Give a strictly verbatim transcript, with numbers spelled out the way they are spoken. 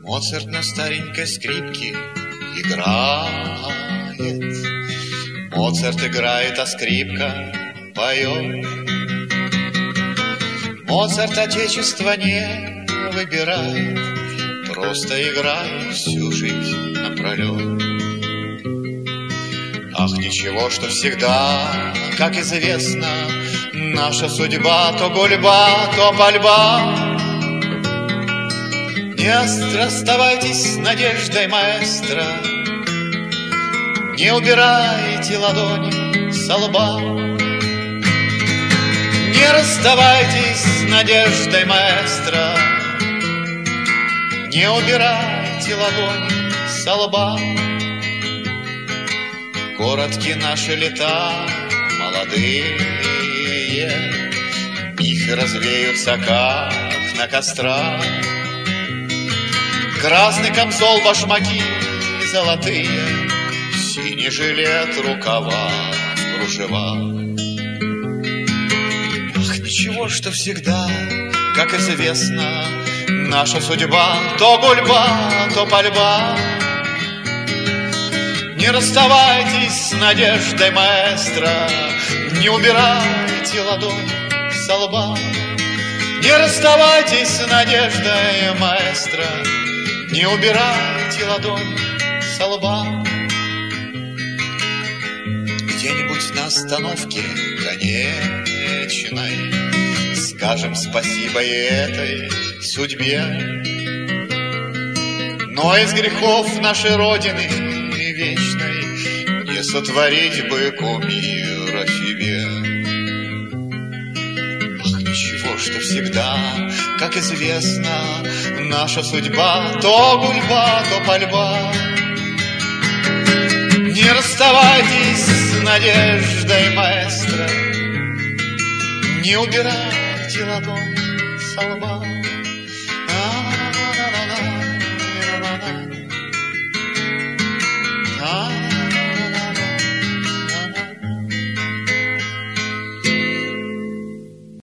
Моцарт на старенькой скрипке играет. Моцарт играет, а скрипка поет. Моцарт отечество не выбирает, просто играет всю жизнь напролет. Ах, ничего, что всегда, как известно, наша судьба то гульба, то пальба. Не расставайтесь с надеждой, маэстро, не убирайте ладони со лба. Не расставайтесь с надеждой, маэстро, не убирайте ладони со лба. Коротки наши лета молодые, их развеются, как на кострах. Красный камзол, башмаки золотые, синий жилет, рукава в кружевах. Ах, ничего, что всегда, как известно, наша судьба то гульба, то пальба. Не расставайтесь с надеждой, маэстро, не убирайте ладонь со лба. Не расставайтесь с надеждой, маэстро, не убирайте ладонь со лба. Где-нибудь на остановке конечной скажем спасибо и этой судьбе. Но из грехов нашей Родины вечной не сотворить бы кумира себе. Ах, ничего, что всегда, как известно, наша судьба то гульба, то пальба. Не расставайтесь с надеждой, маэстро, не убирайте ладонь со лба.